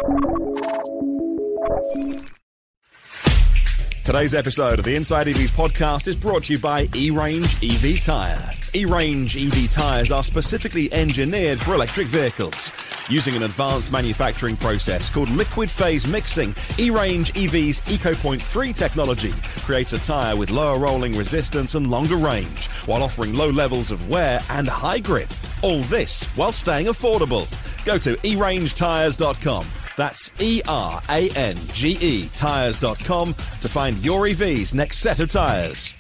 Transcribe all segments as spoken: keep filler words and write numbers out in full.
Today's episode of the Inside E Vs podcast is brought to you by E-Range E V Tyre. E-Range E V tyres are specifically engineered for electric vehicles. Using an advanced manufacturing process called liquid phase mixing, E-Range E V's EcoPoint three technology creates a tyre with lower rolling resistance and longer range, while offering low levels of wear and high grip. All this while staying affordable. Go to e range tyres dot com. That's E R A N G E tyres dot com to find your E V's next set of tyres.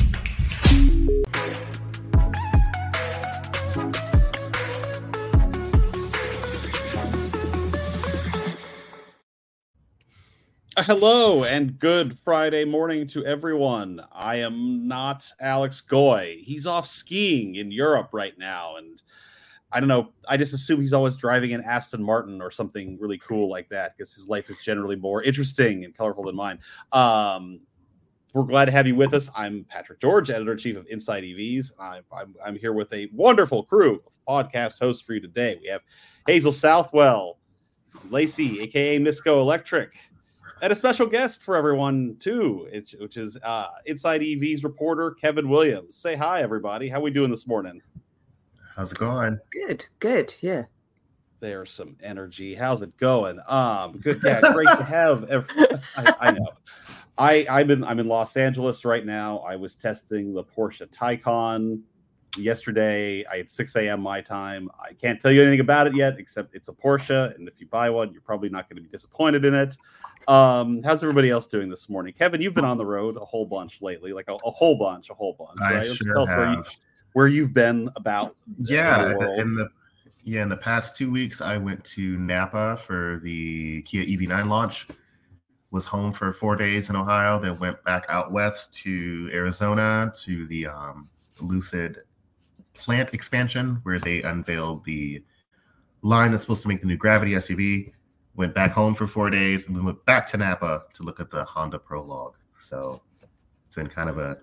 Hello and good Friday morning to everyone. I am not Alex Goy. He's off skiing in Europe right now, and I don't know. I just assume he's always driving an Aston Martin or something really cool like that because his life is generally more interesting and colorful than mine. Um, we're glad to have you with us. I'm Patrick George, editor-in-chief of Inside E Vs. I'm, I'm, I'm here with a wonderful crew of podcast hosts for you today. We have Hazel Southwell, Lacey, a k a. Misco Electric, and a special guest for everyone, too, it's, which is uh, Inside E Vs reporter Kevin Williams. Say hi, everybody. How we doing this morning? How's it going? Good, good, yeah. There's some energy. How's it going? Um, good, yeah, great to have. Every, I, I know. I I've been I'm in Los Angeles right now. I was testing the Porsche Taycan yesterday. I had six a.m. my time. I can't tell you anything about it yet, except it's a Porsche, and if you buy one, you're probably not going to be disappointed in it. Um, how's everybody else doing this morning? Kevin, you've been on the road a whole bunch lately, like a, a whole bunch, a whole bunch. I right? Let's sure tell us have. where you, where you've been about. Yeah, the world. in the yeah in the past two weeks, I went to Napa for the Kia E V nine launch. Was home for four days in Ohio, then went back out west to Arizona to the um, Lucid plant expansion, where they unveiled the line that's supposed to make the new Gravity S U V. Went back home for four days, and then went back to Napa to look at the Honda Prologue. So it's been kind of a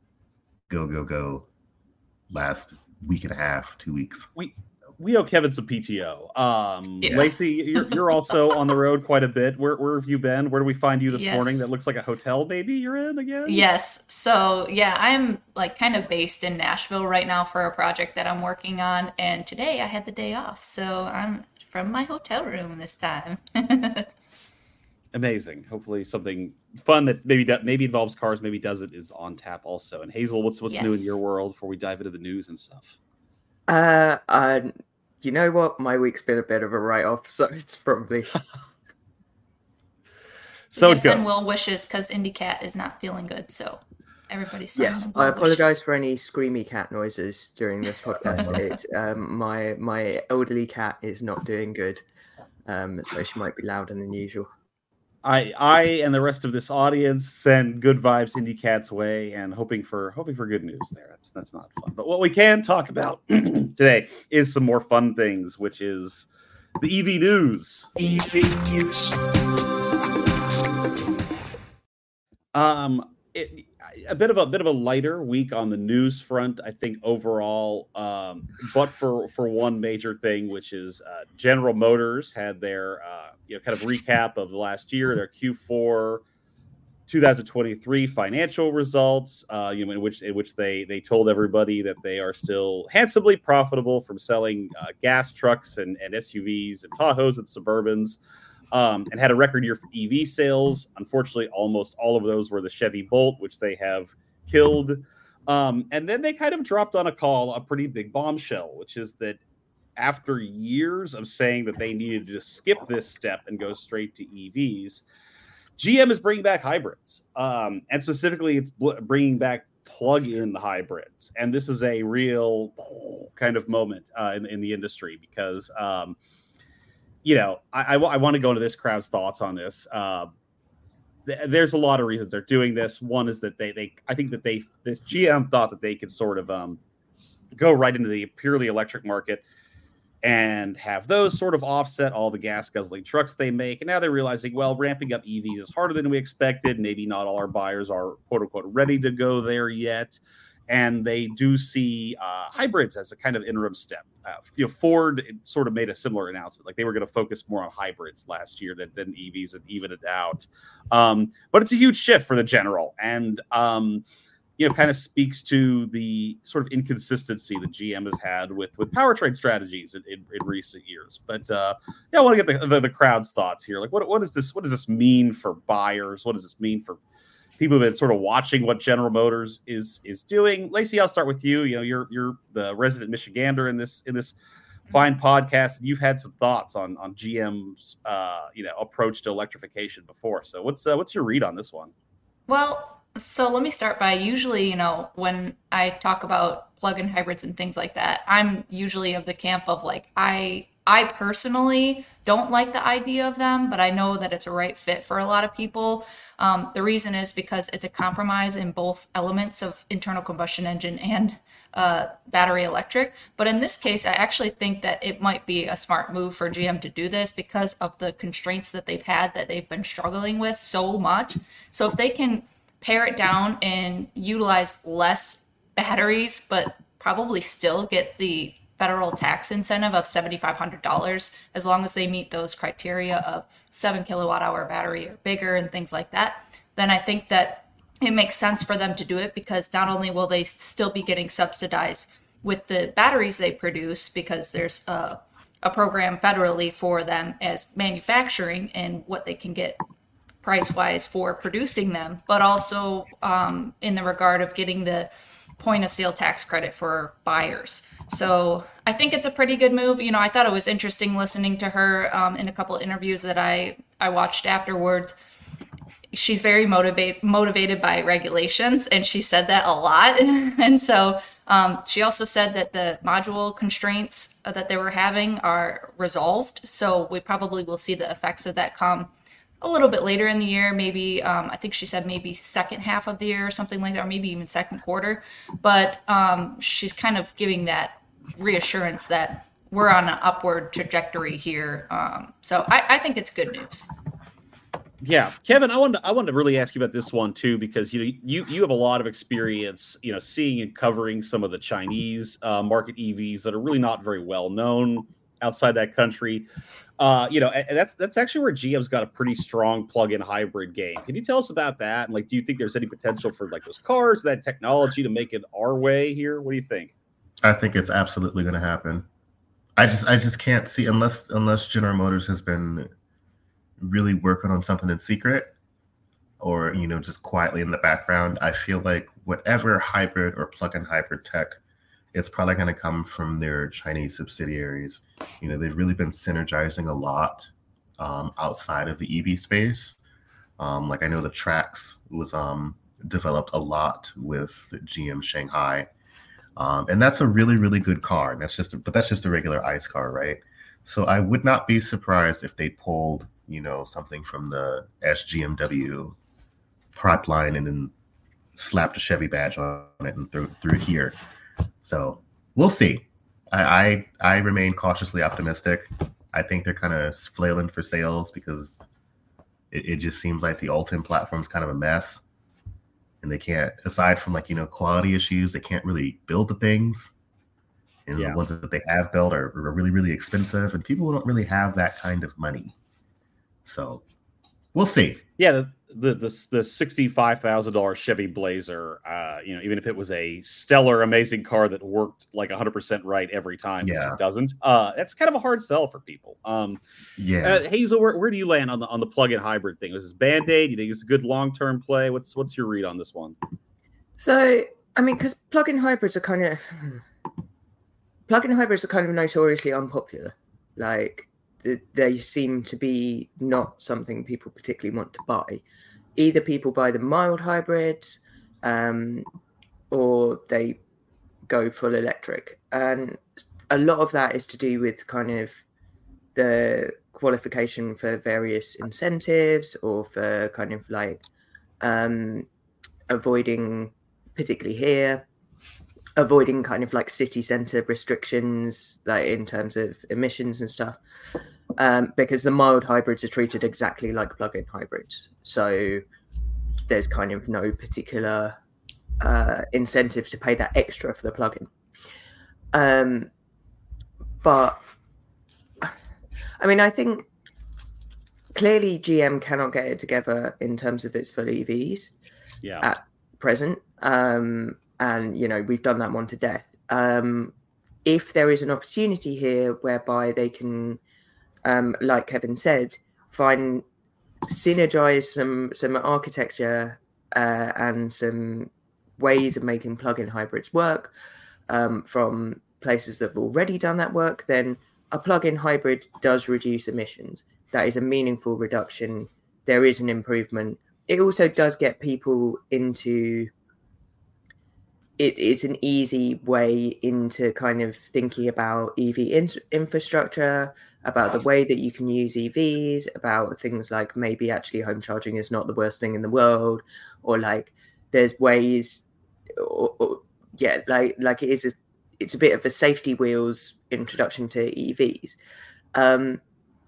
go, go, go last week and a half, two weeks. We we owe Kevin some P T O. Um, Yeah. Lacey, you're, you're also on the road quite a bit. Where where have you been? Where do we find you this Yes. morning? That looks like a hotel. Maybe you're in again. Yes. So yeah, I'm like kind of based in Nashville right now for a project that I'm working on. And today I had the day off. So I'm from my hotel room this time. Amazing. Hopefully something fun that maybe do, maybe involves cars, maybe doesn't, is on tap also. And Hazel, what's what's new in Yes. your world before we dive into the news and stuff? Uh, uh, you know what? My week's been a bit of a write-off, so it's probably... So Yes, it goes. and well wishes because IndyCat is not feeling good. So everybody's Yes, sending I well apologize wishes. for any screamy cat noises during this podcast. It's, um, my my elderly cat is not doing good, um, so she might be louder than usual. I I and the rest of this audience send good vibes IndyCat's way and hoping for hoping for good news there. That's that's not fun. But what we can talk about today is some more fun things, which is the E V news. E V news. Um, it, a bit of a bit of a lighter week on the news front, I think overall. Um, but for for one major thing, which is uh, General Motors had their uh, you know kind of recap of the last year, their Q four twenty twenty-three financial results. Uh, you know, in which in which they they told everybody that they are still handsomely profitable from selling uh, gas trucks and, and S U Vs and Tahoes and Suburbans. Um, and had a record year for E V sales. Unfortunately, almost all of those were the Chevy Bolt, which they have killed. Um, and then they kind of dropped on a call a pretty big bombshell, which is that after years of saying that they needed to just skip this step and go straight to E Vs, G M is bringing back hybrids. Um, and specifically, it's bl- bringing back plug-in hybrids. And this is a real kind of moment uh, in, in the industry because um, – you know, I, I, I want to go into this crowd's thoughts on this. Uh, th- there's a lot of reasons they're doing this. One is that they, they, I think that they, this G M thought that they could sort of um, go right into the purely electric market and have those sort of offset all the gas guzzling trucks they make. And now they're realizing, well, ramping up E Vs is harder than we expected. Maybe not all our buyers are quote unquote ready to go there yet. and they do see uh, hybrids as a kind of interim step. Uh, you know, Ford sort of made a similar announcement, like they were going to focus more on hybrids last year than, than E Vs and even it out. Um, but it's a huge shift for the General, and um, you know, kind of speaks to the sort of inconsistency that G M has had with with powertrain strategies in, in, in recent years. But uh, yeah, I want to get the, the the crowd's thoughts here. Like, what what is this? What does this mean for buyers? What does this mean for people that sort of watching what General Motors is is doing? Lacey, I'll start with you. You know, you're you're the resident Michigander in this in this fine podcast, and you've had some thoughts on on G M's uh, you know approach to electrification before. So what's uh, what's your read on this one? Well, so let me start by usually, you know, when I talk about plug-in hybrids and things like that, I'm usually of the camp of like, I I personally don't like the idea of them, but I know that it's a right fit for a lot of people. Um, the reason is because it's a compromise in both elements of internal combustion engine and uh, battery electric. But in this case, I actually think that it might be a smart move for G M to do this because of the constraints that they've had that they've been struggling with so much. So if they can pare it down and utilize less batteries, but probably still get the federal tax incentive of seven thousand five hundred dollars as long as they meet those criteria of seven kilowatt hour battery or bigger and things like that, then I think that it makes sense for them to do it, because not only will they still be getting subsidized with the batteries they produce, because there's a, a program federally for them as manufacturing and what they can get price-wise for producing them, but also um, in the regard of getting the point of sale tax credit for buyers. So I think it's a pretty good move. You know, I thought it was interesting listening to her um, in a couple of interviews that I, I watched afterwards. She's very motivate, motivated by regulations, and she said that a lot. And so um, she also said that the module constraints that they were having are resolved. So we probably will see the effects of that come a little bit later in the year, maybe, um, I think she said maybe second half of the year or something like that, or maybe even second quarter. But um, she's kind of giving that reassurance that we're on an upward trajectory here. Um, so I, I think it's good news. Yeah, Kevin, I wanted to, I wanted to really ask you about this one too, because you know you you have a lot of experience, you know, seeing and covering some of the Chinese uh, market E Vs that are really not very well known outside that country. Uh, you know, and that's that's actually where G M's got a pretty strong plug-in hybrid game. Can you tell us about that? And like, do you think there's any potential for like those cars, that technology to make it our way here? What do you think? I think it's absolutely going to happen. I just I just can't see unless unless General Motors has been really working on something in secret, or you know, just quietly in the background. I feel like whatever hybrid or plug-in hybrid tech, it's probably going to come from their Chinese subsidiaries. You know, they've really been synergizing a lot um, outside of the E V space. Um, like I know the Trax was um, developed a lot with G M Shanghai, um, and that's a really, really good car. And that's just, a, but that's just a regular ICE car, right? So I would not be surprised if they pulled, you know, something from the S G M W pipeline and then slapped a Chevy badge on it and threw through here. So we'll see. I, I I remain cautiously optimistic. I think they're kind of flailing for sales because it, it just seems like the Ultium platform is kind of a mess, and they can't, aside from like you know quality issues, they can't really build the things. And yeah. the ones that they have built are, are really really expensive, and people don't really have that kind of money. So we'll see. Yeah. The, the the the sixty-five thousand dollars Chevy Blazer, uh, you know, even if it was a stellar, amazing car that worked like one hundred percent right every time, yeah. which it doesn't, uh, that's kind of a hard sell for people. Um, yeah. Uh, Hazel, where, where do you land on the on the plug-in hybrid thing? Is this Band-Aid? You think it's a good long-term play? What's what's your read on this one? So, I mean, because plug-in hybrids are kind of plug-in hybrids are kind of notoriously unpopular. Like, they seem to be not something people particularly want to buy. Either people buy the mild hybrids, um, or they go full electric. And a lot of that is to do with kind of the qualification for various incentives, or for kind of like um, avoiding, particularly here, avoiding kind of like city centre restrictions, like in terms of emissions and stuff. Um, because the mild hybrids are treated exactly like plug-in hybrids. So there's kind of no particular uh, incentive to pay that extra for the plugin. Um, but I mean, I think clearly G M cannot get it together in terms of its full E Vs Yeah. at present. Um, and, you know, we've done that one to death. Um, if there is an opportunity here whereby they can, um, like Kevin said, find synergize some some architecture uh, and some ways of making plug-in hybrids work um, from places that have already done that work, then a plug-in hybrid does reduce emissions. That is a meaningful reduction. There is an improvement. It also does get people into it. It's an easy way into kind of thinking about E V in- infrastructure, about the way that you can use E Vs, about things like maybe actually home charging is not the worst thing in the world, or like there's ways, or, or, yeah, like like it is. A, it's a bit of a safety wheels introduction to E Vs, um,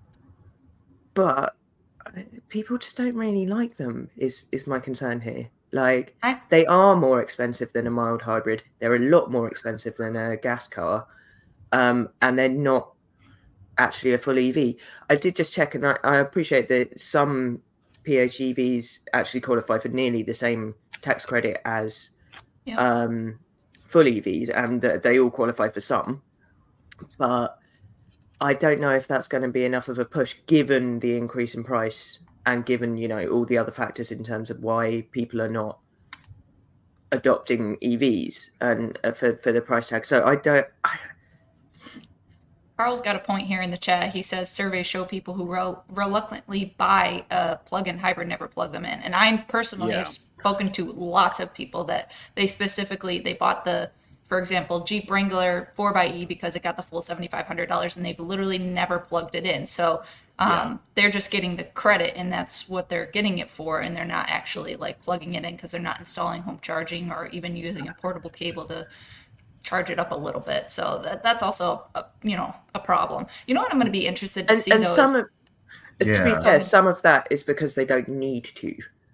but people just don't really like them. Is is my concern here? Like I- they are more expensive than a mild hybrid. They're a lot more expensive than a gas car, um, and they're not actually a full E V. I did just check, and I, I appreciate that some P H E Vs actually qualify for nearly the same tax credit as Yeah. um, full E Vs, and uh, they all qualify for some. But I don't know if that's going to be enough of a push, given the increase in price and given, you know, all the other factors in terms of why people are not adopting E Vs and uh, for for the price tag. So I don't. I, Carl's got a point here in the chat. He says surveys show people who rel- reluctantly buy a plug-in hybrid never plug them in. And I personally Yeah. have spoken to lots of people that they specifically, they bought the, for example, Jeep Wrangler four by E because it got the full seven thousand five hundred dollars and they've literally never plugged it in. So um, Yeah. they're just getting the credit and that's what they're getting it for. And they're not actually like plugging it in because they're not installing home charging or even using a portable cable to charge it up a little bit. So that that's also a, you know a problem. You know what I'm going to be interested to and, see and though some is, of, to be Yeah. fair, some of that is because they don't need to.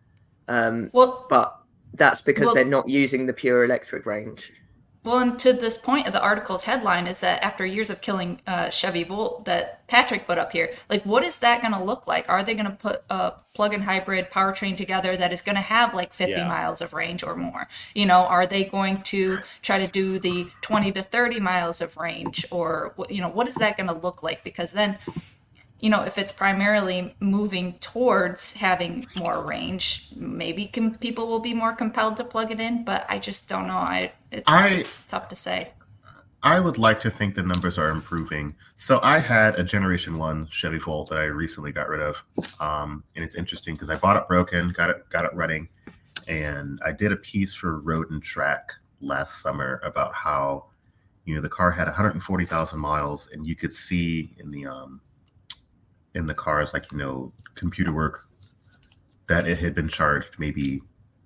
Um, well but that's because Well- they're not using the pure electric range. well and to this point of the article's headline is that after years of killing uh, Chevy Volt that Patrick put up here, like what is that going to look like? Are they going to put a plug-in hybrid powertrain together that is going to have like fifty Yeah. miles of range or more? You know, are they going to try to do the twenty to thirty miles of range, or what- you know, what is that going to look like? Because then, you know, if it's primarily moving towards having more range, maybe com- people will be more compelled to plug it in. But I just don't know. I it's, I- it's tough to say. I would like to think the numbers are improving. So I had a Generation One Chevy Volt that I recently got rid of, um, and it's interesting because I bought it broken, got it, got it running, and I did a piece for Road and Track last summer about how, you know, the car had one hundred forty thousand miles, and you could see in the um, in the car's like you know computer work that it had been charged maybe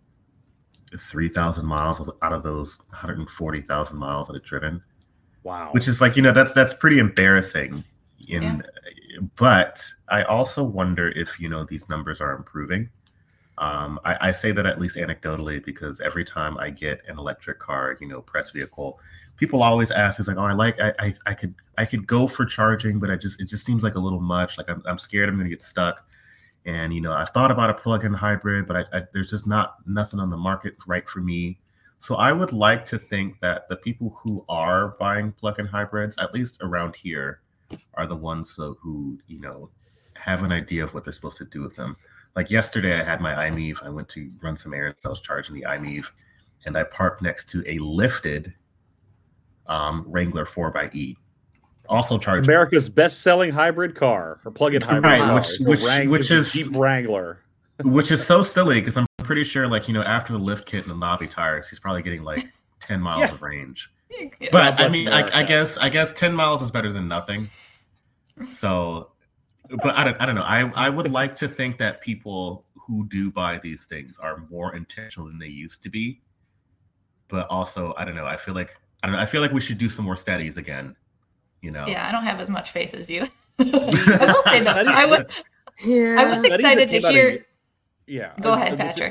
three thousand miles out of those one hundred forty thousand miles that it driven. Wow. Which is like, you know, that's that's pretty embarrassing. In, Yeah. But I also wonder if, you know, these numbers are improving. Um, I, I say that at least anecdotally because every time I get an electric car, you know, press vehicle, people always ask, it's like, oh, I like, I, I, I could, I could go for charging, but I just, it just seems like a little much. Like I'm, I'm scared I'm going to get stuck. And, you know, I've thought about a plug-in hybrid, but I, I, there's just not nothing on the market right for me. So I would like to think that the people who are buying plug-in hybrids, at least around here, are the ones so, who, you know, have an idea of what they're supposed to do with them. Like yesterday, I had my I M E V. I went to run some errands. I was charging the I M E V, and I parked next to a lifted um, Wrangler four by E. Also charging. America's best-selling hybrid car or plug-in hybrid Right, car. which- It's the which- Wrang- which it's the is- Jeep Wrangler. Which is so silly because I'm pretty sure, like, you know, after the lift kit and the lobby tires, he's probably getting like ten miles Yeah. of range. Yeah. But I bless mean, I, I America. guess I guess ten miles is better than nothing. So, but I don't I don't know. I I would like to think that people who do buy these things are more intentional than they used to be. But also, I don't know. I feel like I don't know. I feel like we should do some more studies again. You know. Yeah, I don't have as much faith as you. I will say though, I was Yeah. I was Studies that excited to came out hear. in- Yeah. Go Uh, ahead, this is- Patrick.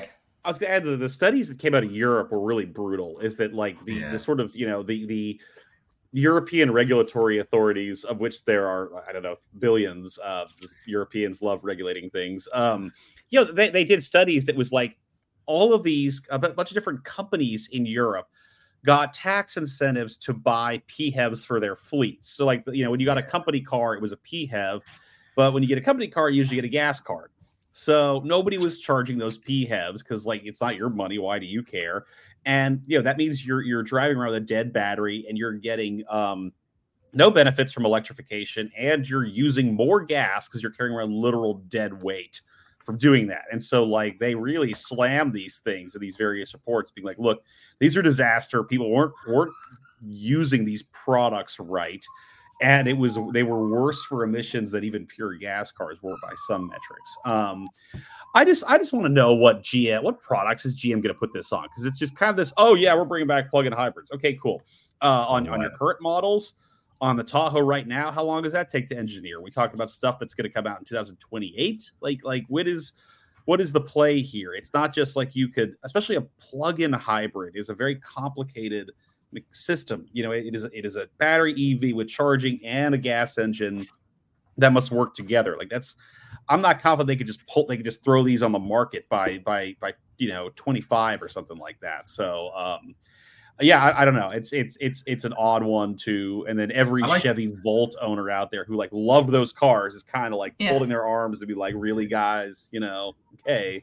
I was going to add the, the studies that came out of Europe were really brutal. Is that like the Yeah. the sort of you know the the European regulatory authorities, of which there are, I don't know, billions. Uh, Europeans love regulating things. Um, you know, they, they did studies that was like all of these, a bunch of different companies in Europe got tax incentives to buy P H E Vs for their fleets. So like, you know, when you got a company car, it was a P H E V, but when you get a company car, you usually get a gas card. So nobody was charging those P H E Vs because like, it's not your money. Why do you care? And, you know, that means you're you're driving around with a dead battery and you're getting um, no benefits from electrification, and you're using more gas because you're carrying around literal dead weight from doing that. And so, like, they really slam these things in these various reports, being like, look, these are disaster. People weren't weren't using these products right. And it was they were worse for emissions than even pure gas cars were by some metrics. Um, I just I just want to know what G M, what products is G M going to put this on? Because it's just kind of this, oh yeah, we're bringing back plug-in hybrids. Okay, cool. Uh, on, on your current models, on the Tahoe right now, how long does that take to engineer? We talk about stuff that's going to come out in two thousand twenty-eight. Like like what is what is the play here? It's not just like you could, especially a plug-in hybrid is a very complicated system. You know, it is it is a battery E V with charging and a gas engine that must work together. Like that's, I'm not confident they could just pull, they could just throw these on the market by by by you know twenty-five or something like that. So um, yeah, I, I don't know. It's it's it's it's an odd one too. And then every like Chevy Volt owner out there who like loved those cars is kind of like Yeah. folding their arms to be like, really, guys, you know, okay.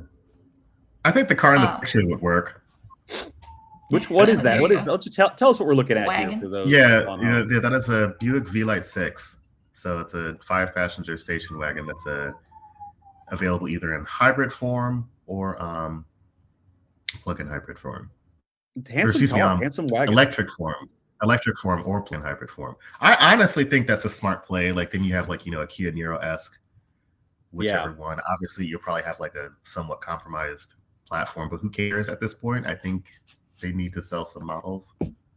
I think the car in the Oh. picture would work. Which what is There that? you What is? go. Let's just tell tell us what we're looking at Wagon? here for those. Yeah, on yeah, home. yeah, that is a Buick V-Light six. So it's a five-passenger station wagon that's uh, available either in hybrid form or um, plug-in hybrid form. Handsome excuse me, car, um, handsome wagon. Electric form, electric form or plug-in hybrid form. I honestly think that's a smart play. Like then you have like you know a Kia Niro-esque, whichever one. Obviously, you'll probably have like a somewhat compromised platform, but who cares at this point? I think they need to sell some models.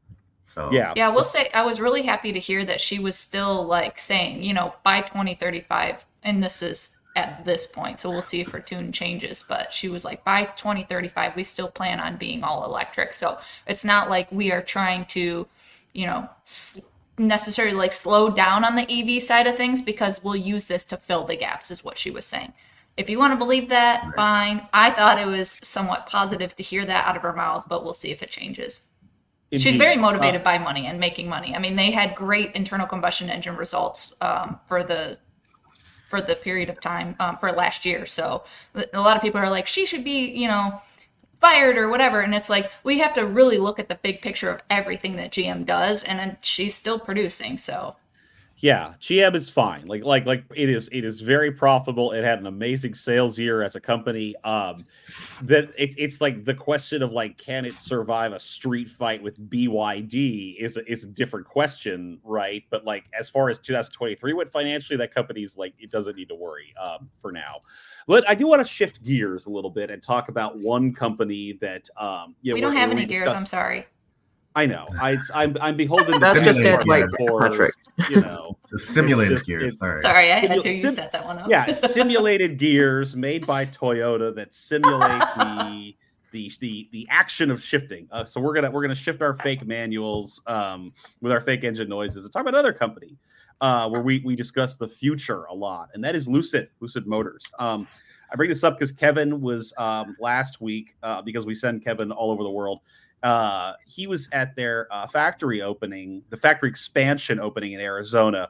So Yeah. Yeah, I will say I was really happy to hear that she was still like saying, you know, by twenty thirty-five, and this is at this point, so we'll see if her tune changes, but she was like, by twenty thirty-five, we still plan on being all electric. So it's not like we are trying to, you know, s- necessarily like slow down on the E V side of things because we'll use this to fill the gaps, is what she was saying. If you want to believe that, Right. fine. I thought it was somewhat positive to hear that out of her mouth, but we'll see if it changes. She's Indeed. very Uh, motivated by money and making money. I mean, they had great internal combustion engine results um, for the for the period of time um, for last year. So a lot of people are like, she should be, you know, fired or whatever. And it's like we have to really look at the big picture of everything that G M does, and then she's still producing. So Yeah, G M is fine. Like, like, like it is. It is very profitable. It had an amazing sales year as a company. Um, that it's it's like the question of like, can it survive a street fight with B Y D is a, is a different question, right? But like, as far as two thousand twenty-three went financially, that company's like, it doesn't need to worry um, for now. But I do want to shift gears a little bit and talk about one company that um, you know, we don't we're- have we any gears. discussed- I'm sorry. I know. I, I'm I'm beholden. to That's just Simulator dead weight, Force, Patrick. You know. It's a simulated just- gear. it's- Sorry. Sorry, I had Simul- to. You sim- set that one up. Yeah, simulated gears made by Toyota that simulate the the the the action of shifting. Uh, so we're gonna we're gonna shift our fake manuals um, with our fake engine noises and talk about another company uh, where we we discuss the future a lot, and that is Lucid Lucid Motors. Um, I bring this up because Kevin was um, last week uh, because we send Kevin all over the world. Uh, he was at their uh, factory opening, the factory expansion opening in Arizona.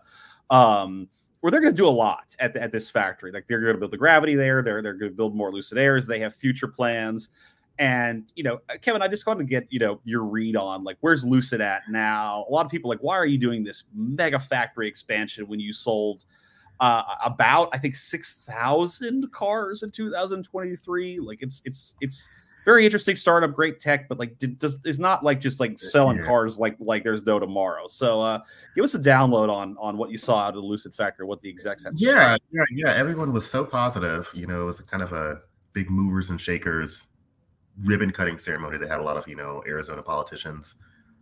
Um, where they're going to do a lot at, the, at this factory. Like they're going to build the Gravity there. They're, they're going to build more Lucid Airs. They have future plans. And, you know, Kevin, I just want to get, you know, your read on like, where's Lucid at now? A lot of people are like, why are you doing this mega factory expansion when you sold uh, about, I think, six thousand cars in two thousand twenty-three? Like it's, it's, it's very interesting startup, great tech, but like did, does it's not like just like selling Yeah. cars like like there's no tomorrow. So uh, give us a download on on what you saw out of the Lucid factory, what the execs have. to say. Yeah, yeah, yeah. Everyone was so positive. You know, it was a kind of a big movers and shakers ribbon cutting ceremony. They had a lot of, you know, Arizona politicians,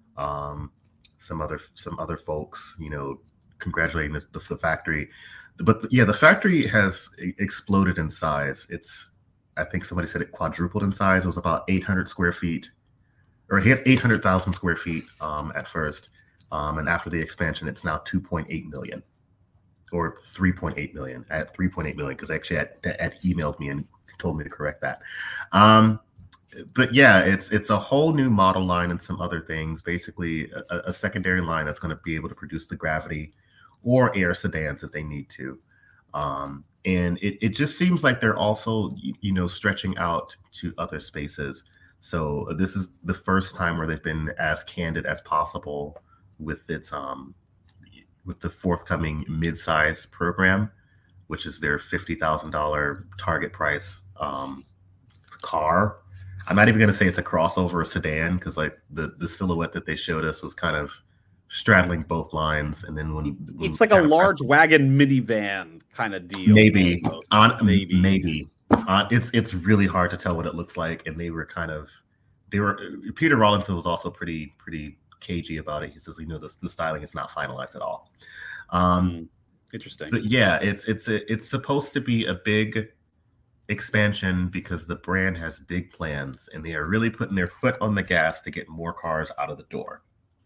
um, some other some other folks, you know, congratulating the, the factory. But yeah, the factory has e- exploded in size. It's I think somebody said it quadrupled in size. It was about eight hundred square feet, or it hit eight hundred thousand square feet um, at first. Um, and after the expansion, it's now two point eight million or three point eight million at three point eight million. Cause actually Ed, Ed emailed me and told me to correct that. Um, but yeah, it's, it's a whole new model line and some other things, basically a, a secondary line that's going to be able to produce the Gravity or Air sedans if they need to. Um, and it, it just seems like they're also, you know, stretching out to other spaces. So this is the first time where they've been as candid as possible with its um, with the forthcoming mid-size program, which is their fifty thousand dollars target price um, car. I'm not even going to say it's a crossover or sedan because like the, the silhouette that they showed us was kind of straddling both lines. And then when, when it's like a large wagon minivan kind of deal. Maybe on maybe maybe uh, it's it's really hard to tell what it looks like. And they were kind of they were Peter Rawlinson was also pretty pretty cagey about it. He says, you know, the, the styling is not finalized at all. Um, Interesting. But yeah, it's it's a, it's supposed to be a big expansion because the brand has big plans and they are really putting their foot on the gas to get more cars out of the door.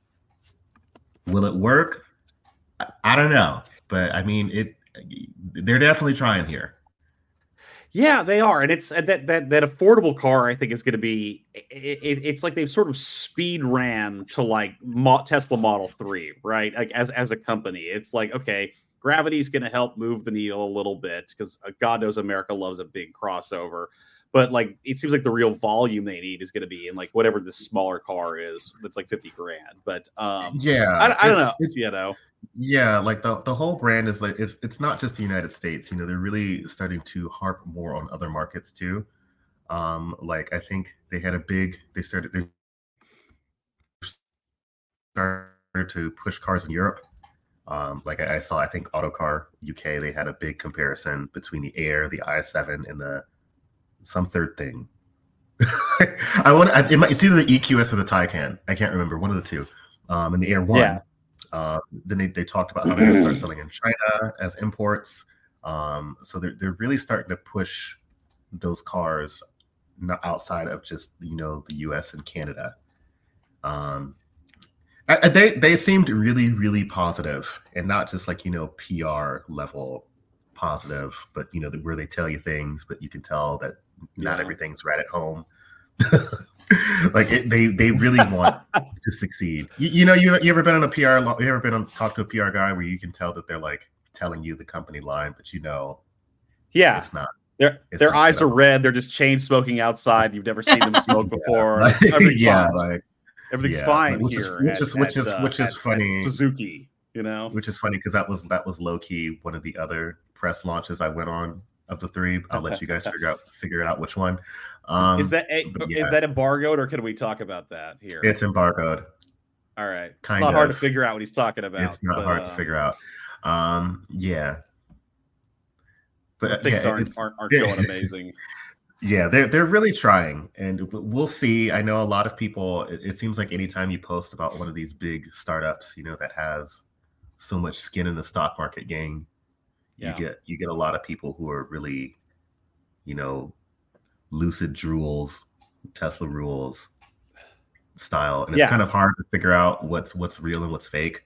Will it work? I, I don't know, but I mean, it. They're definitely trying here. Yeah, they are, and it's that that that affordable car. I think is going to be. It, it, it's like they've sort of speed ran to like Mo- Tesla Model three, right? Like as as a company, it's like okay, Gravity is going to help move the needle a little bit because uh, God knows America loves a big crossover. But like, it seems like the real volume they need is going to be in like whatever this smaller car is. That's like fifty grand. But um, yeah, I, I don't know. You know. Yeah, like the, the whole brand is like it's it's not just the United States. You know, they're really starting to harp more on other markets too. Um, like I think they had a big they started they started to push cars in Europe. Um, like I, I saw, I think Autocar U K, they had a big comparison between the Air, the i seven, and the some third thing. I want it might, it's either the E Q S or the Taycan. I can't remember, one of the two. Um, and the Air One. Yeah. Uh, then they, they talked about how they're going to start selling in China as imports. Um, so they're they're really starting to push those cars not outside of just, you know, the U S and Canada. Um, I, they they seemed really really positive, and not just like, you know, P R level positive, but you know, where they tell you things, but you can tell that not yeah. everything's right at home. Like it, they they really want to succeed. You, you know, you you ever been on a P R? You ever been on talk to a P R guy where you can tell that they're like telling you the company line, but you know, yeah, it's not. Their it's their not eyes are red. They're just chain smoking outside. You've never seen them smoke before. Yeah, Everything's yeah, fine. like everything's yeah, fine which here. Is, which at, is which at, is uh, which is at, funny. At Suzuki, you know, which is funny because that was that was low key one of the other press launches I went on of the three. I'll let you guys figure out figure it out which one. Um, is that a, yeah. is that embargoed, or can we talk about that here? It's embargoed. All right, kind it's not of. hard to figure out what he's talking about. It's not but, hard uh, to figure out. Um, yeah, but things yeah, aren't, aren't aren't going amazing. Yeah, they're they're really trying, and we'll see. I know a lot of people. It, it seems like anytime you post about one of these big startups, you know, that has so much skin in the stock market game, yeah. you get you get a lot of people who are really, you know, lucid drools, Tesla rules style, and it's yeah. kind of hard to figure out what's what's real and what's fake.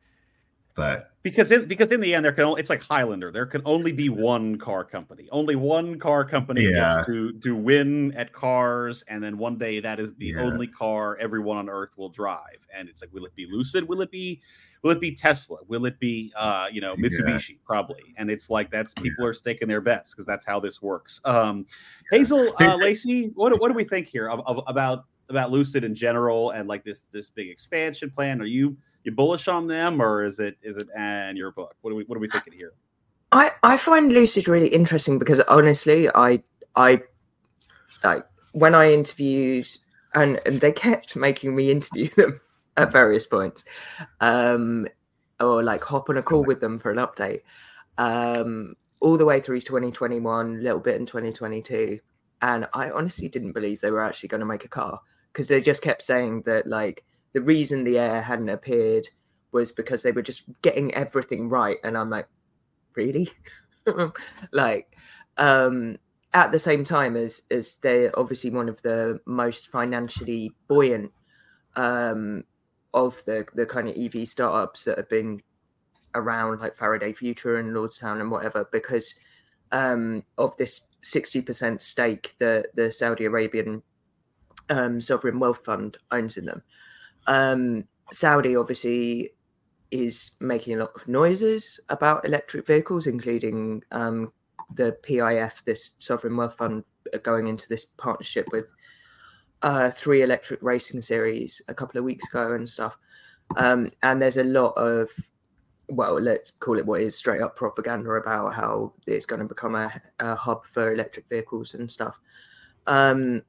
But because in, because in the end, there can only, it's like Highlander. There can only be one car company. Only one car company yeah. gets to to win at cars, and then one day that is the yeah. only car everyone on Earth will drive. And it's like, will it be Lucid? Will it be will it be Tesla? Will it be uh, you know, Mitsubishi? Yeah. Probably. And it's like that's people yeah. are staking their bets because that's how this works. Um, Hazel uh, Lacey, what what do we think here of, of, about about Lucid in general and like this this big expansion plan? Are you You bullish on them, or is it is it and your book? What are we what are we thinking here? I, I find Lucid really interesting because honestly, I I like when I interviewed and, and they kept making me interview them at various points, um, or like hop on a call with them for an update, um, all the way through twenty twenty-one, a little bit in twenty twenty-two, and I honestly didn't believe they were actually going to make a car because they just kept saying that like. The reason the Air hadn't appeared was because they were just getting everything right. And I'm like, really? like, um, at the same time as as they're obviously one of the most financially buoyant um, of the the kind of E V startups that have been around, like Faraday Future and Lordstown and whatever, because um, of this sixty percent stake that the Saudi Arabian um, sovereign wealth fund owns in them. Um, Saudi obviously is making a lot of noises about electric vehicles, including um, the P I F, this sovereign wealth fund, going into this partnership with uh, three electric racing series a couple of weeks ago and stuff. Um, and there's a lot of, well, let's call it what is, straight up propaganda about how it's going to become a, a hub for electric vehicles and stuff. Um,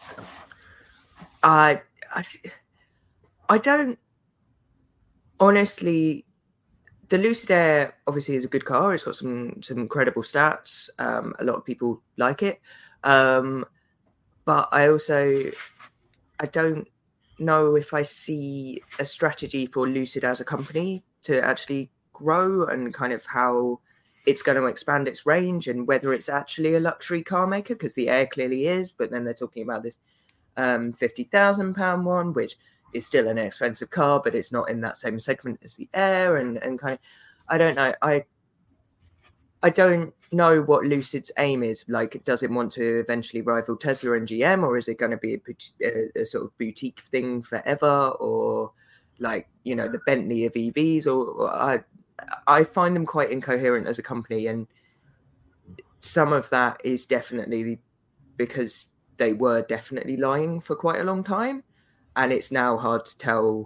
I, I, I don't honestly. The Lucid Air obviously is a good car. It's got some some incredible stats. Um, a lot of people like it, um, but I also I don't know if I see a strategy for Lucid as a company to actually grow, and kind of how it's going to expand its range, and whether it's actually a luxury car maker, because the Air clearly is. But then they're talking about this um, fifty thousand pound one, which is still an expensive car, but it's not in that same segment as the Air, and, and kind of, I don't know. I I don't know what Lucid's aim is. Like, does it want to eventually rival Tesla and G M, or is it going to be a, a, a sort of boutique thing forever, or like, you know, the Bentley of E Vs? Or, or I I find them quite incoherent as a company, and some of that is definitely because they were definitely lying for quite a long time. And it's now hard to tell.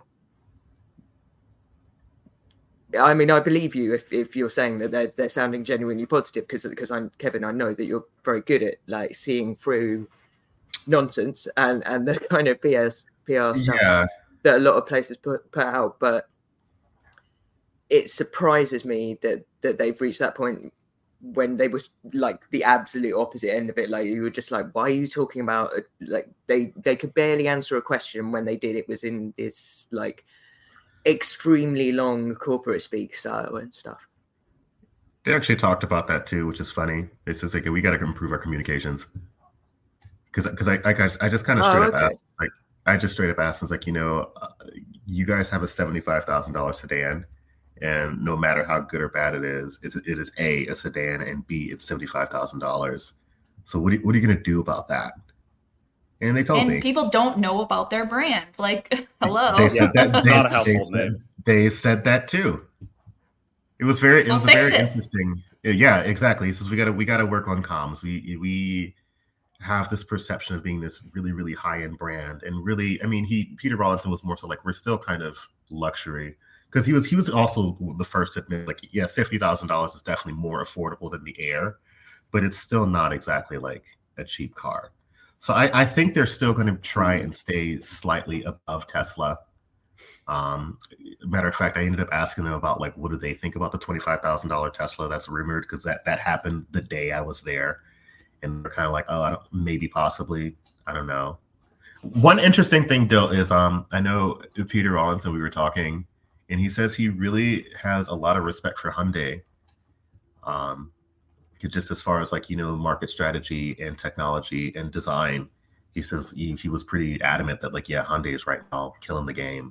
I mean, I believe you if, if you're saying that they're, they're sounding genuinely positive, because because I'm Kevin, I know that you're very good at like seeing through nonsense and, and the kind of P S, P R stuff Yeah. that a lot of places put, put out. But it surprises me that, that they've reached that point when they were like the absolute opposite end of it. Like, you were just like, why are you talking about it? Like they they could barely answer a question. When they did, it was in this like extremely long corporate speak style and stuff. They actually talked about that too, which is funny. It's just like, we got to improve our communications, because because I, I guys I just kind of straight Oh, up okay. asked, like I just straight up asked, I was like, you know, uh, you guys have a seventy-five thousand dollars sedan, and no matter how good or bad it is, it's, it is A, a sedan, and B, it's seventy-five thousand dollars. So what are, what are you going to do about that? And they told and me. people don't know about their brand. Like, hello. They said that, It's they, not a they household said, name. they said that too. It was very, it Well, was a fix very it. interesting. Yeah, exactly. He says we got to, we got to work on comms. We, we have this perception of being this really, really high end brand, and really, I mean, he, Peter Rawlinson was more so like, we're still kind of luxury. Because he was he was also the first to admit, like, yeah, fifty thousand dollars is definitely more affordable than the Air, but it's still not exactly like a cheap car. So I, I think they're still going to try and stay slightly above Tesla. Um, matter of fact, I ended up asking them about, like, what do they think about the twenty-five thousand dollars Tesla that's rumored, because that, that happened the day I was there. And they're kind of like, oh, I don't, maybe, possibly. I don't know. One interesting thing, Dill, is um, I know Peter Rawlinson, we were talking, and he says he really has a lot of respect for Hyundai. Um, just as far as, like, you know, market strategy and technology and design. He says he, he was pretty adamant that, like, yeah, Hyundai is right now killing the game.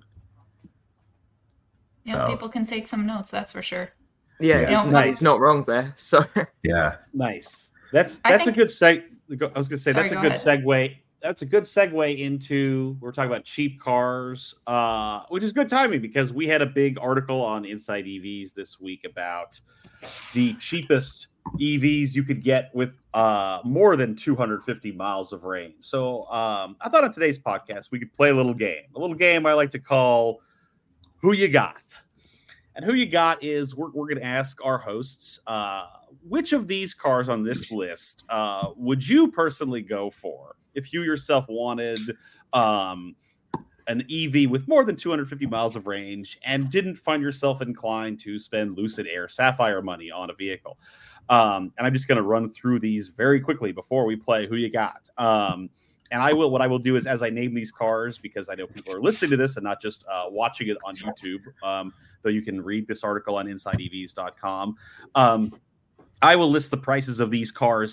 Yeah, So, people can take some notes, that's for sure. Yeah, Yeah. it's, No, not, but- it's not wrong there. So yeah. Nice. That's I that's think- a good seg. I was going to say Sorry, that's a go good ahead. segue. That's a good segue into, we're talking about cheap cars, uh, which is good timing because we had a big article on Inside E Vs this week about the cheapest E Vs you could get with uh, more than two hundred fifty miles of range. So um, I thought on today's podcast we could play a little game, a little game I like to call Who You Got. And Who You Got is we're, we're going to ask our hosts, uh, which of these cars on this list uh, would you personally go for if you yourself wanted um, an E V with more than two hundred fifty miles of range and didn't find yourself inclined to spend Lucid Air Sapphire money on a vehicle? Um, and I'm just going to run through these very quickly before we play Who You Got. Um, and I will, what I will do is as I name these cars, because I know people are listening to this and not just uh, watching it on YouTube, um, though you can read this article on inside E Vs dot com. Um, I will list the prices of these cars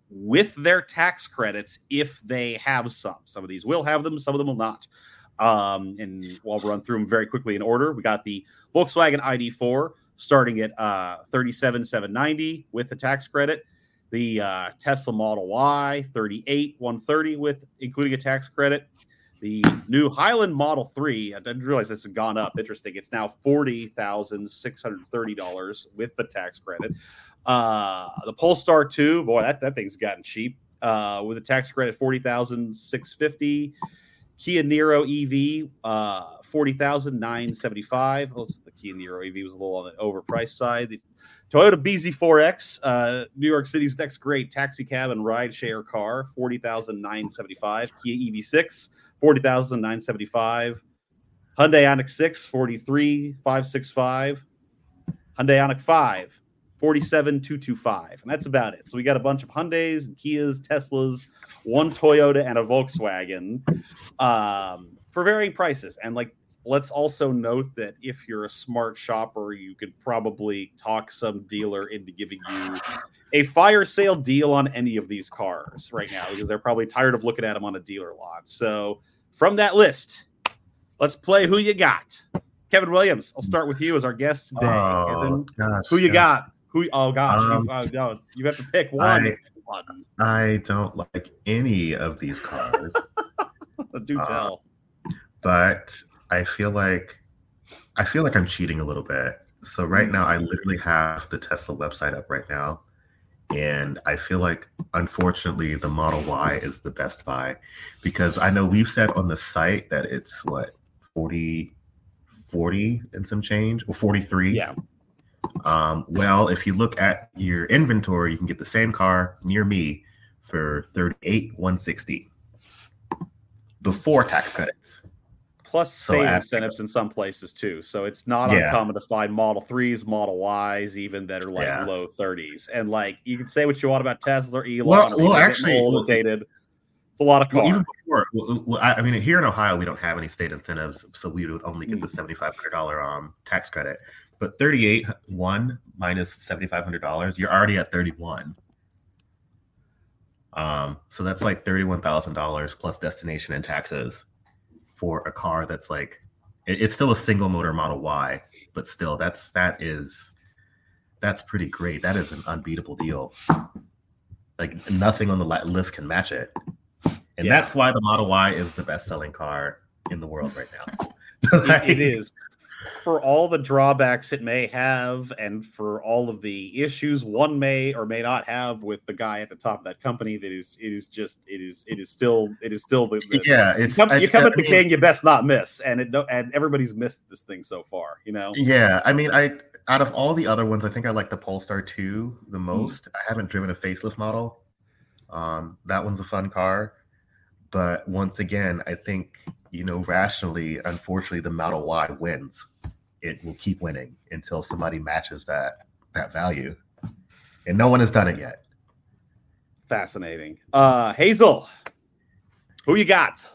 with their tax credits if they have some. Some of these will have them, some of them will not. Um, and we'll run through them very quickly in order. We got the Volkswagen I D four starting at uh, thirty-seven thousand seven hundred ninety dollars with the tax credit. The uh, Tesla Model Y, thirty-eight thousand one hundred thirty dollars with including a tax credit. The new Highland Model three, I didn't realize this had gone up. Interesting. It's now forty thousand six hundred thirty dollars with the tax credit. Uh, the Polestar two, boy, that, that thing's gotten cheap. Uh, with a tax credit, forty thousand six hundred fifty dollars. Kia Niro E V, uh, forty thousand nine hundred seventy-five dollars. Oh, the Kia Niro E V was a little on the overpriced side. The Toyota B Z four X, uh, New York City's next great taxi cab and ride share car, forty thousand nine hundred seventy-five dollars. Kia E V six, forty thousand nine hundred seventy-five dollars. Hyundai Ioniq six, forty-three thousand five hundred sixty-five dollars. Hyundai Ioniq five, forty-seven thousand two hundred twenty-five dollars. And that's about it. So we got a bunch of Hyundais and Kias, Teslas, one Toyota, and a Volkswagen um, for varying prices. And like, let's also note that if you're a smart shopper, you could probably talk some dealer into giving you a fire sale deal on any of these cars right now, because they're probably tired of looking at them on a dealer lot. So from that list, let's play Who You Got. Kevin Williams, I'll start with you as our guest today. Oh, Kevin, gosh, who you gosh. got? Who? Oh gosh, Um, you, uh, no, you have to pick one. I- one. I don't like any of these cars, Do Uh, tell. but I feel like I feel like I'm cheating a little bit. So right now, I literally have the Tesla website up right now, and I feel like, unfortunately, the Model Y is the best buy, because I know we've said on the site that it's what forty, forty and some change, or forty-three. Yeah. Um, well, if you look at your inventory, you can get the same car near me for thirty-eight thousand one hundred sixty before tax credits. Plus So state after- incentives in some places too. So it's not Yeah. uncommon to find Model threes, Model Ys, even that are like Yeah. low thirties. And like, you can say what you want about Tesla or Elon. Well- or well, people getting actually, old well- and dated. It's a lot of Well, cars. even before, well, well, I I mean, here in Ohio, we don't have any state incentives, so we would only get the Mm. seventy-five hundred dollars um, tax credit. But thirty-eight one minus seventy-five hundred dollars, you're already at thirty-one. Um, so that's like thirty-one thousand dollars plus destination and taxes for a car that's like, it- it's still a single motor Model Y, but still, that's that is that's pretty great. That is an unbeatable deal. Like, nothing on the li- list can match it. And Yeah. that's why the Model Y is the best-selling car in the world right now. It- it is. For all the drawbacks it may have, and for all of the issues one may or may not have with the guy at the top of that company, that is, it is just, it is, it is still, it is still the, the Yeah, you it's come, I- you come I at the mean, king, you best not miss, and it, and everybody's missed this thing so far, you know. Yeah, I mean, I out of all the other ones, I think I like the Polestar two the most. I haven't driven a facelift model. Um, that one's a fun car, but once again, I think, you know, rationally, unfortunately, the Model Y wins. It will keep winning until somebody matches that that value, and no one has done it yet. Fascinating. Uh, Hazel, who you got?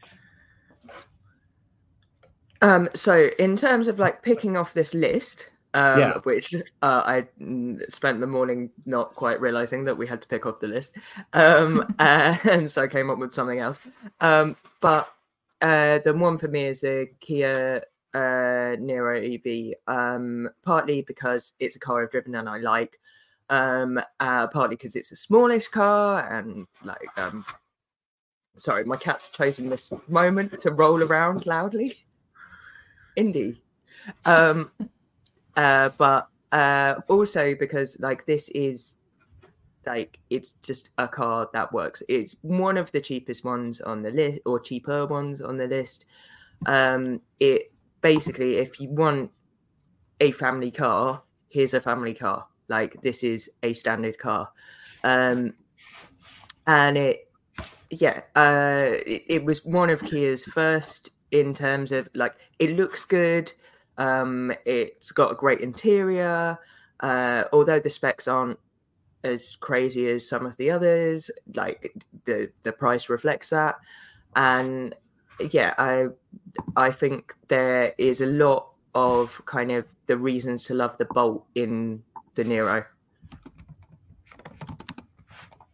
Um, so in terms of like picking off this list, um, Yeah. which uh, I mm, spent the morning not quite realizing that we had to pick off the list, um, uh, and so I came up with something else. Um, but uh, the one for me is the Kia uh, Niro E V, um, partly because it's a car I've driven and I like, um, uh, partly because it's a smallish car and like, um, sorry, my cat's chosen this moment to roll around loudly. Indie. Um, uh, but uh, also because like this is like it's just a car that works. It's one of the cheapest ones on the list, or cheaper ones on the list. Um, it basically, if you want a family car, here's a family car. Like this is a standard car, um, and it, yeah, uh, it, it was one of Kia's first in terms of like it looks good. Um, it's got a great interior, uh, although the specs aren't as crazy as some of the others. Like the the price reflects that, and yeah, I I think there is a lot of kind of the reasons to love the Bolt in the Niro.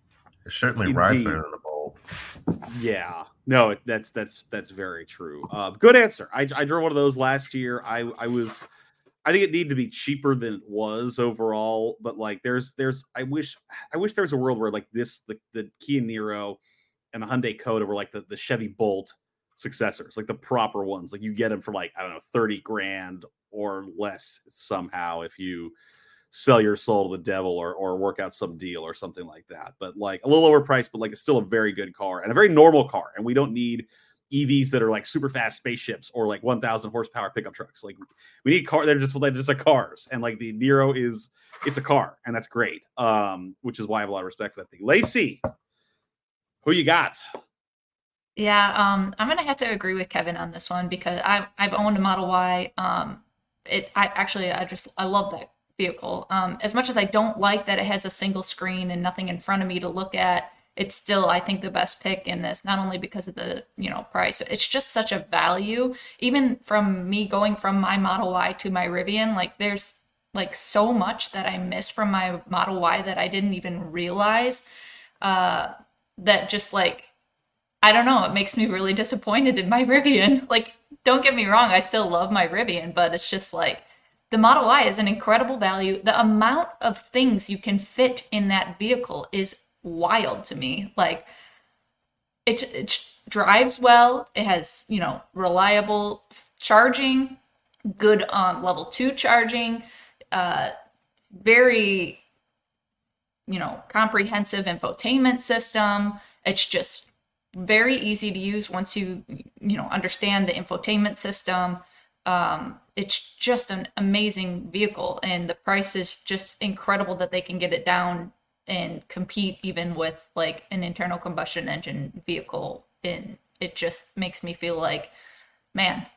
It certainly Indeed. rides better than the Bolt. Yeah, no, it, that's that's that's very true. Uh, good answer. I, I drove one of those last year. I I was, I think it needed to be cheaper than it was overall. But like, there's there's I wish I wish there was a world where like this the, the Kia Niro and the Hyundai Kona were like the, the Chevy Bolt successors, like the proper ones. Like you get them for like I don't know thirty grand or less somehow if you sell your soul to the devil or or work out some deal or something like that. But like a little overpriced, but like it's still a very good car and a very normal car. And we don't need E Vs that are like super fast spaceships or like one thousand horsepower pickup trucks. Like we need car. They're just like just like cars. And like the Niro is it's a car and that's great. Um, which is why I have a lot of respect for that thing. Lacey, who you got? Yeah, um, I'm gonna have to agree with Kevin on this one because I've I've owned a Model Y. Um, it I actually I just I love that vehicle. Um, as much as I don't like that it has a single screen and nothing in front of me to look at, it's still, I think, the best pick in this, not only because of the, you know, price, it's just such a value. Even from me going from my Model Y to my Rivian, like there's like so much that I miss from my Model Y that I didn't even realize, uh, that just like, I don't know, it makes me really disappointed in my Rivian. Like, don't get me wrong, I still love my Rivian, but it's just like, the Model Y is an incredible value. The amount of things you can fit in that vehicle is wild to me. Like it, it drives well. It has, you know, reliable charging, good um, level two charging, uh, very, you know, comprehensive infotainment system. It's just very easy to use once you, you know, understand the infotainment system. Um, it's just an amazing vehicle and the price is just incredible that they can get it down and compete even with like an internal combustion engine vehicle. And it just makes me feel like, man,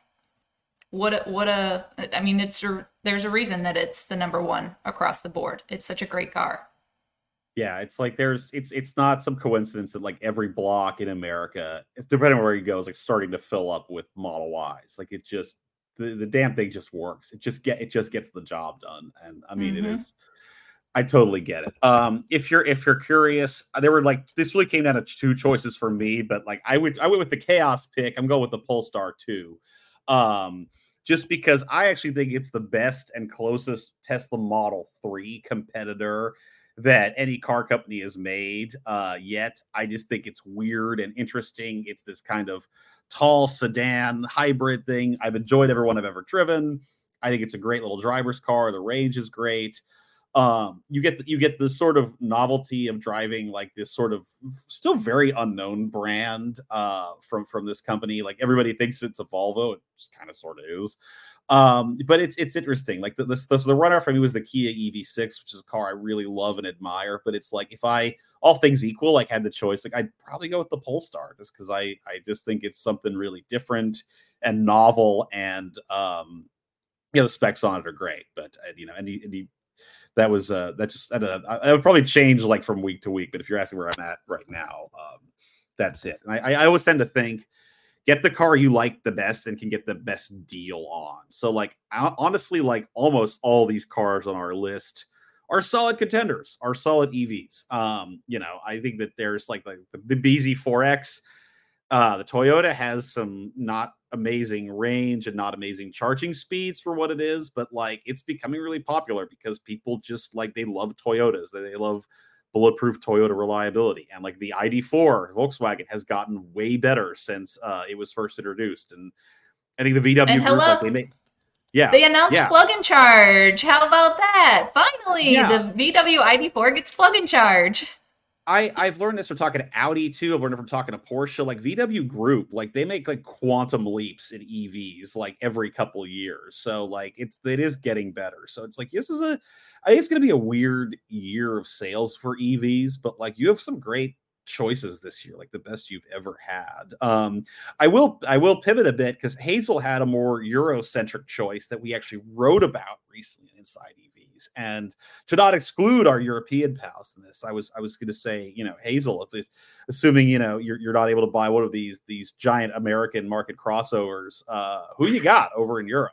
what a, what a, I mean, it's, a, there's a reason that it's the number one across the board. It's such a great car. Yeah, it's like there's it's it's not some coincidence that like every block in America, it's depending on where you go, is like starting to fill up with Model Ys. Like it just the, the damn thing just works. It just get it just gets the job done. And I mean, mm-hmm. it is. I totally get it. Um, if you're if you're curious, there were like this really came down to two choices for me, but like I would I went with the Chaos pick. I'm going with the Polestar two, um, just because I actually think it's the best and closest Tesla Model three competitor that any car company has made uh, yet. I just think it's weird and interesting. It's this kind of tall sedan hybrid thing. I've enjoyed every one I've ever driven. I think it's a great little driver's car. The range is great. Um, you get the, you get the sort of novelty of driving like this sort of still very unknown brand uh, from from this company. Like everybody thinks it's a Volvo. It kind of sort of is. Um, but it's it's interesting. Like the, the the runner for me was the Kia E V six, which is a car I really love and admire. But it's like if I, all things equal, like had the choice, like I'd probably go with the Polestar just because I I just think it's something really different and novel, and um, you know the specs on it are great. But uh, you know, and he, and he that was uh that just uh, I would probably change like from week to week. But if you're asking where I'm at right now, um, that's it. And I I always tend to think, get the car you like the best and can get the best deal on. So like, honestly, like almost all these cars on our list are solid contenders, are solid E Vs. Um, you know, I think that there's like, like the, the B Z four X, uh, the Toyota has some not amazing range and not amazing charging speeds for what it is, but like it's becoming really popular because people just like, they love Toyotas. They, they love bulletproof Toyota reliability. And like the I D four Volkswagen has gotten way better since uh, it was first introduced. And I think the V W and group, hello, like they make, yeah, they announced yeah. plug and charge. How about that? Finally, yeah. the V W I D four gets plug and charge. I, I've learned this from talking to Audi too. I've learned it from talking to Porsche. Like V W Group, like they make like quantum leaps in E Vs like every couple of years. So like it's it is getting better. So it's like this is a I think it's going to be a weird year of sales for E Vs, but like you have some great choices this year, like the best you've ever had. Um, I will I will pivot a bit because Hazel had a more Eurocentric choice that we actually wrote about recently inside E Vs. And to not exclude our European pals in this, I was I was going to say, you know, Hazel, if, if assuming you know you're you're not able to buy one of these these giant American market crossovers, uh, who you got over in Europe?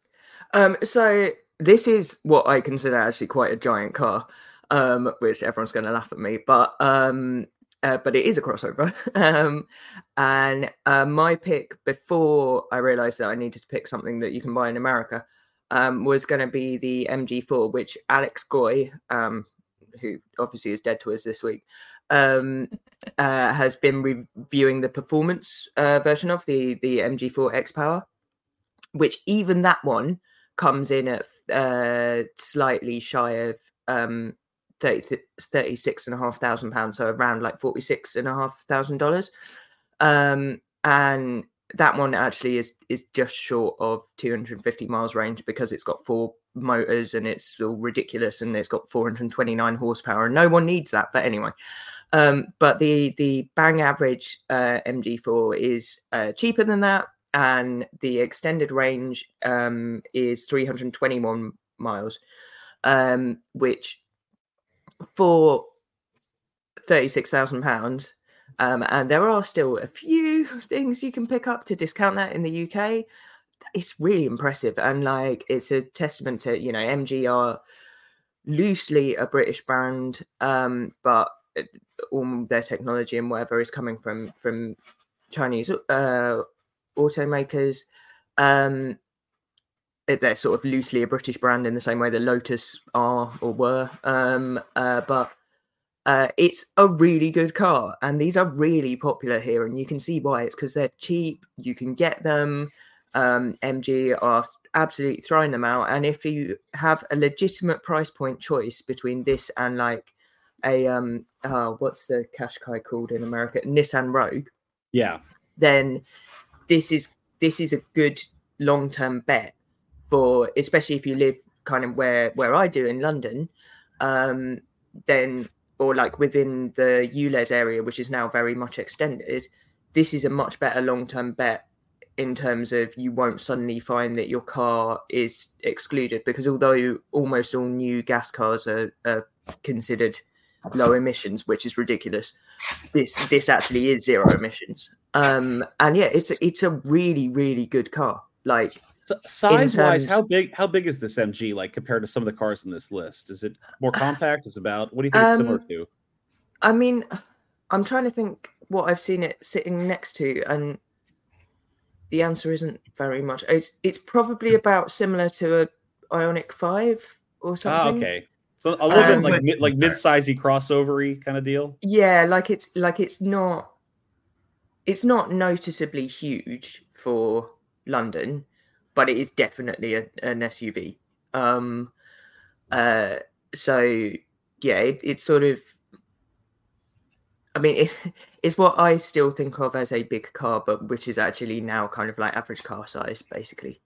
Um, so this is what I consider actually quite a giant car, um, which everyone's going to laugh at me, but um. uh, but it is a crossover. um, and uh, my pick before I realised that I needed to pick something that you can buy in America um, was going to be the M G four, which Alex Goy, um, who obviously is dead to us this week, um, uh, has been reviewing the performance uh, version of the the M G four X Power, which even that one comes in at uh, slightly shy of um, thirty, thirty-six and a half thousand pounds, so around like forty-six and a half thousand dollars. Um, and that one actually is is just short of two hundred fifty miles range because it's got four motors and it's all ridiculous and it's got four hundred twenty-nine horsepower and no one needs that. But anyway, um, but the the bang average uh, M G four is uh, cheaper than that, and the extended range um, is three hundred twenty-one miles, um, which for thirty-six thousand pounds. Um, and there are still a few things you can pick up to discount that in the U K. It's really impressive. And like, it's a testament to, you know, M G are loosely a British brand, um, but all their technology and whatever is coming from, from Chinese uh, automakers. Um, they're sort of loosely a British brand in the same way that Lotus are or were. Um, uh, but Uh, it's a really good car, and these are really popular here, and you can see why. It's because they're cheap. You can get them. Um, M G are absolutely throwing them out, and if you have a legitimate price point choice between this and like a um, uh, what's the Qashqai called in America, Nissan Rogue, yeah, then this is this is a good long term bet for, especially if you live kind of where where I do in London, um, then. Or like within the U L E Z area, which is now very much extended, this is a much better long-term bet in terms of you won't suddenly find that your car is excluded, because although almost all new gas cars are, are considered low emissions, which is ridiculous, this this actually is zero emissions. Um, and yeah, it's a, it's a really, really good car. Like, So, size wise, terms- how big how big is this M G like compared to some of the cars in this list? Is it more compact? Is about what do you think it's similar Um, to? I mean, I'm trying to think what I've seen it sitting next to, and the answer isn't very much. It's it's probably about similar to a Ioniq five or Ah, something. okay. So a little Um, bit like mid, like mid-sizey crossover-y kind of deal. Yeah, like it's like it's not it's not noticeably huge for London, but it is definitely a, an S U V. Um, uh, so yeah, it, it's sort of. I mean, it, it's what I still think of as a big car, but which is actually now kind of like average car size, basically.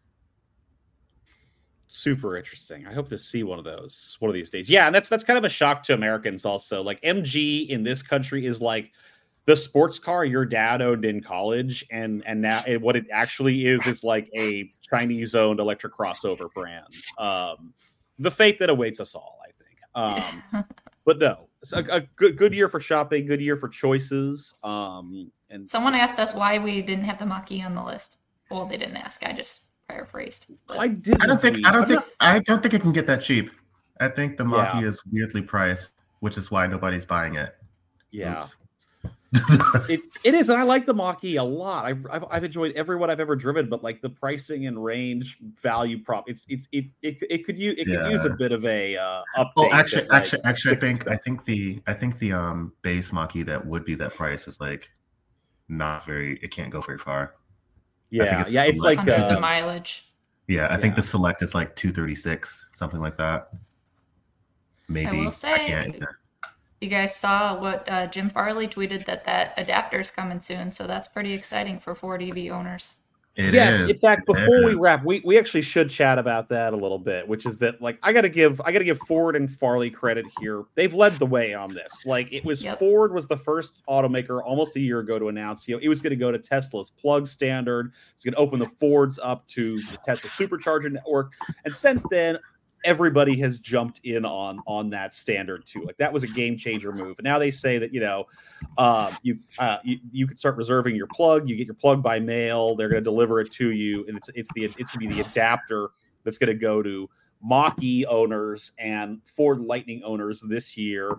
Super interesting. I hope to see one of those one of these days. Yeah, and that's that's kind of a shock to Americans also. Like M G in this country is like the sports car your dad owned in college, and and now and what it actually is is like a Chinese-owned electric crossover brand. Um, the fate that awaits us all, I think. Um, but no, it's a, a good good year for shopping, good year for choices. Um, and Someone asked us why we didn't have the Mach-E on the list. Well, they didn't ask. I just paraphrased. But I did. I don't think I don't think I don't think it can get that cheap. I think the Mach-E Yeah. is weirdly priced, which is why nobody's buying it. Yeah. Oops. it it is, and I like the Mach-E a lot. I've, I've I've enjoyed every one I've ever driven, but like the pricing and range value prop, it's it's it it, it could use it could Yeah. use a bit of a uh, update. Oh, actually, that, like, actually, actually, I fixes think I stuff. think the I think the um base Mach-E that would be that price is like not very. It can't go very far. yeah, it's yeah, it's like under the uh, mileage. Yeah, I think Yeah. the Select is like two thirty six, something like that. Maybe I will say, can't- you guys saw what uh, Jim Farley tweeted, that that adapter's coming soon, so that's pretty exciting for Ford E V owners. It yes. is, In fact, it before we is. wrap, we, we actually should chat about that a little bit, which is that like I gotta give I gotta give Ford and Farley credit here. They've led the way on this. Like it was Yep. Ford was the first automaker almost a year ago to announce, you know, it was going to go to Tesla's plug standard. It's going to open the Fords up to the Tesla supercharger network, and since then, everybody has jumped in on on that standard too. Like that was a game changer move. And now they say that, you know, um, you uh, you you can start reserving your plug. You get your plug by mail. They're going to deliver it to you, and it's it's the it's going to be the adapter that's going to go to Mach-E owners and Ford Lightning owners this year.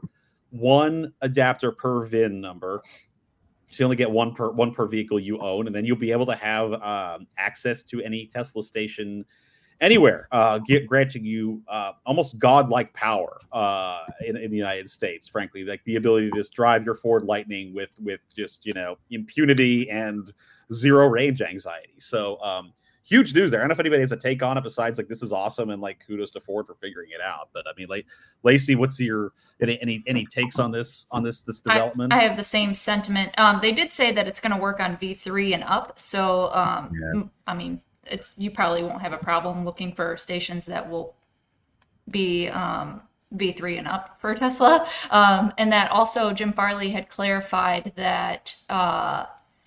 one adapter per V I N number. So you only get one per one per vehicle you own, and then you'll be able to have um, access to any Tesla station anywhere, uh, get, granting you uh, almost godlike power uh, in, in the United States. Frankly, like the ability to just drive your Ford Lightning with with just you know impunity and zero range anxiety. So um, huge news there. I don't know if anybody has a take on it besides like this is awesome and like kudos to Ford for figuring it out. But I mean, like Lacey, what's your any any any takes on this on this this development? I, I have the same sentiment. Um, they did say that it's going to work on V three and up. So um, Yeah. I mean, it's you probably won't have a problem looking for stations that will be um, V three and up for Tesla. Um, and that also Jim Farley had clarified that. Uh,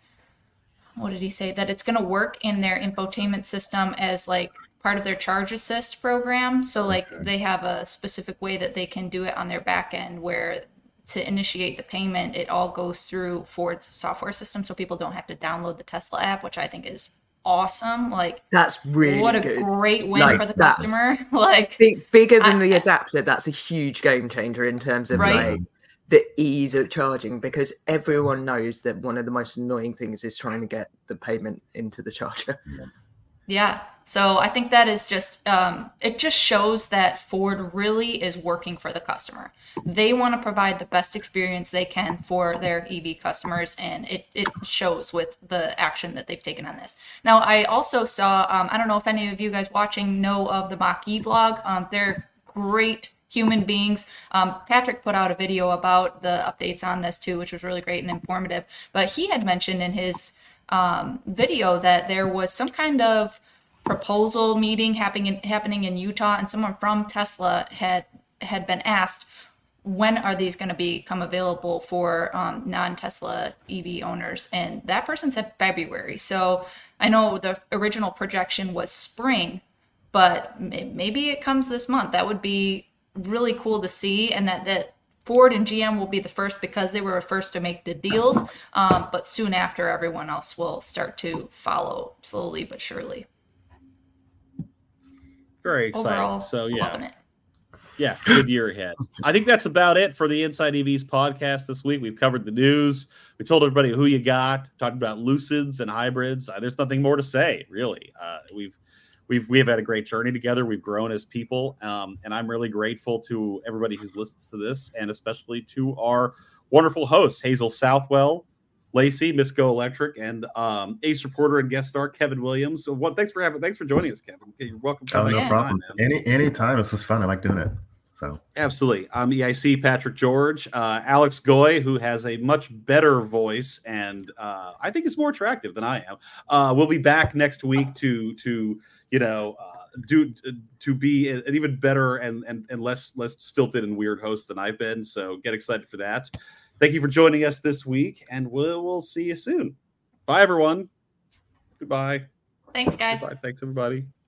what did he say? That it's going to work in their infotainment system as like part of their charge assist program. So like they have a specific way that they can do it on their back end where to initiate the payment, it all goes through Ford's software system. So people don't have to download the Tesla app, which I think is awesome. Like That's really what a good. great win Like, for the that's customer. Like Big, bigger than I- the I- adapter. That's a huge game changer in terms of Right. like the ease of charging, because everyone knows that one of the most annoying things is trying to get the payment into the charger. Yeah. So I think that is just, um, it just shows that Ford really is working for the customer. They want to provide the best experience they can for their E V customers, and it, it shows with the action that they've taken on this. Now, I also saw, um, I don't know if any of you guys watching know of the Mach-E vlog. Um, they're great human beings. Um, Patrick put out a video about the updates on this too, which was really great and informative. But he had mentioned in his um, video that there was some kind of proposal meeting happening in, happening in Utah, and someone from Tesla had had been asked, when are these going to become available for um, non-Tesla E V owners? And that person said February. So I know the original projection was spring, but maybe it comes this month. That would be really cool to see, and that that Ford and G M will be the first because they were first to make the deals, um, but soon after everyone else will start to follow slowly but surely. Very exciting. Overall, So yeah, loving it. yeah, good year ahead. I think that's about it for the Inside E Vs podcast this week. We've covered the news. We told everybody who you got. Talked about Lucids and hybrids. Uh, there's nothing more to say, really. Uh, we've we've we've had a great journey together. We've grown as people, um, and I'm really grateful to everybody who's listens to this, and especially to our wonderful hosts, Hazel Southwell, Lacey, Miss Go Electric, and um, ace reporter and guest star Kevin Williams. So, what? Thanks for having. Thanks for joining us, Kevin. Okay, you're welcome. Oh, no Yeah. problem. Time, man. Any any time. This is fun. I like doing it. So Absolutely. I'm E I C Patrick George, uh, Alex Goy, who has a much better voice and uh, I think is more attractive than I am. Uh, we'll be back next week to to you know uh, do to be an even better and and and less less stilted and weird host than I've been. So get excited for that. Thank you for joining us this week, and we'll we'll see you soon. Bye, everyone. Goodbye. Thanks, guys. Goodbye. Thanks, everybody.